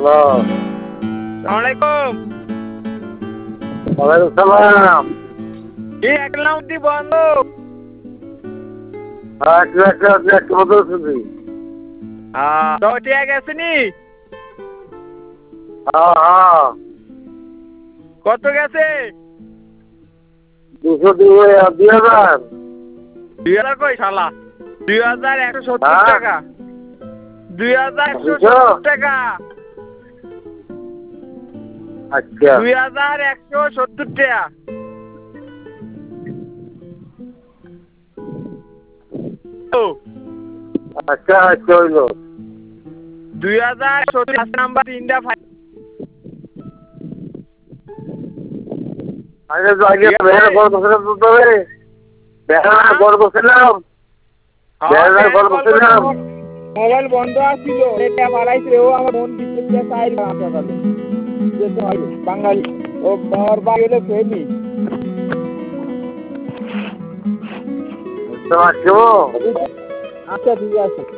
Hello. সালামালাইকুম। ওয়ালাইকুম সালাম। কি একলা উদ্দি বন্ধ? একটু বদল শুনছি। তো ঠিক আছে নি? হ্যাঁ। কত গেছে? 2,000। 2000 কই শালা? 2170 হ্যাঁ? টাকা। 200? 2170 টাকা। আচ্ছা 2170 টাকা। ও আচ্ছা হইলো। 2070 নাম্বার 3টা আগে তো আগে বেহারা কল করছিলাম তো তবে বেহারা কল করছিলাম। বেহারা কল করছিলাম। মোবাইল বন্ধ আছিল এটা পালাইছে ও আমার ফোন দিতে চাই না সকালে যেতে হয় বাঙালি ও বর বাইরে ফেনি বুঝতে পারছো? আচ্ছা ঠিক আছে